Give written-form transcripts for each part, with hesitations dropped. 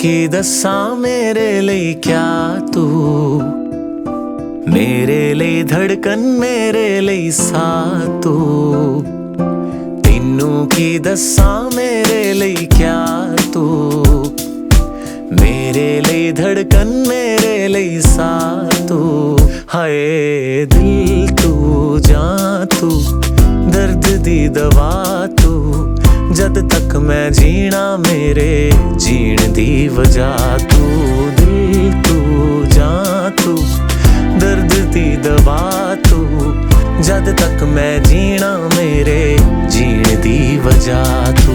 की दस्सां मेरे लिए क्या तू, मेरे लिए धड़कन मेरे लिए सा तू। तेनू की दस्सां मेरे लिए क्या तू, मेरे लिए धड़कन मेरे लिए सा तू। हाय दिल तू जां तू, दर्द दी दवा तू। जद तक मैं जीना मेरे जीण दी वजह तू। दिल तू जां तू, दर्द दी दवा तू। जद तक मैं जीना मेरे जीण दी वजह तू।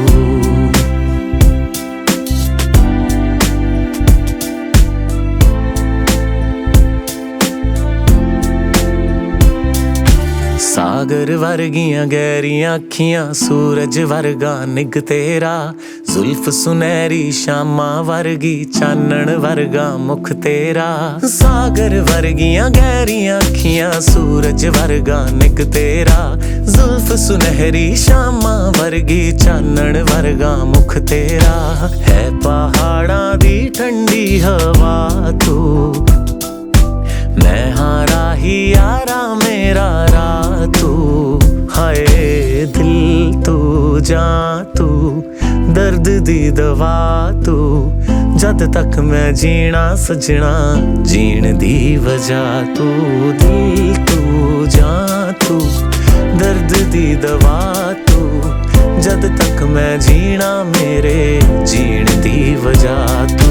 सागर वर्गियां गहरियां अखियां, सूरज वर्गा निग तेरा। जुल्फ सुनहरी शामा वर्गी, चानण वर्गा मुख तेरा। सागर वर्गियां गहरियां अखियां, सूरज वर्गा निग तेरा। जुल्फ सुनहरी शामा वर्गी, चानण वर्गा मुख तेरा। है पहाड़ां दी ठंडी हवा तू, मैं हाँ राही यारा मेरा राह तू। हाय दिल तू जां तू, दर्द दी दवा तू। जद तक मैं जीना सजना जीण दी वजह तू। दिल तू जां तू, दर्द दी दवा तू। जद तक मैं जीना मेरे जीण दी वजह तू।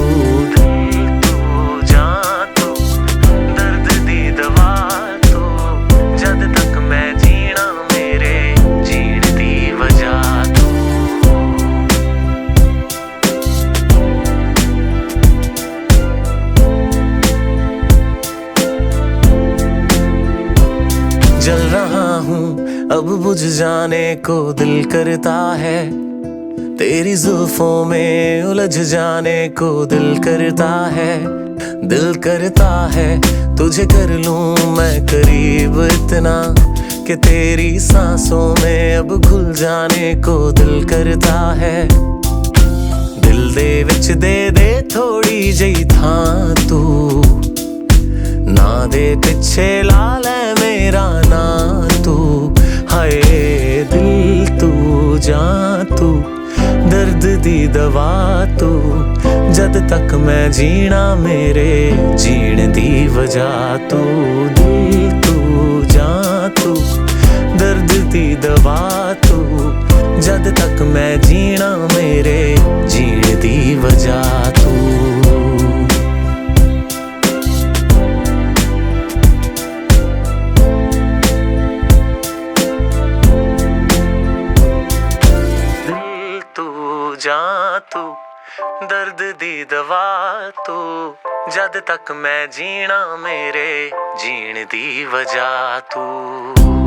जल रहा हूँ अब बुझ जाने को दिल करता है। तेरी जुल्फों में उलझ जाने को दिल करता है। दिल करता है तुझे कर लूं मैं करीब इतना, कि तेरी सांसों में अब घुल जाने को दिल करता है। दिल दे विच दे थोड़ी जही थां तू, ना दे पिछे ला ले मेरा ना तू। हाय दिल तू जां तू, दर्द दी दवा तू। जद तक मैं जीना मेरे जीण दी वजह तू। दिल तू जां तू, दर्द दी दवा तू। जद तक मैं जीना मेरे जीण दी वजह तू। जां तू, दर्द दी दवा तू। जद तक मैं जीना मेरे जीण दी वजह तू।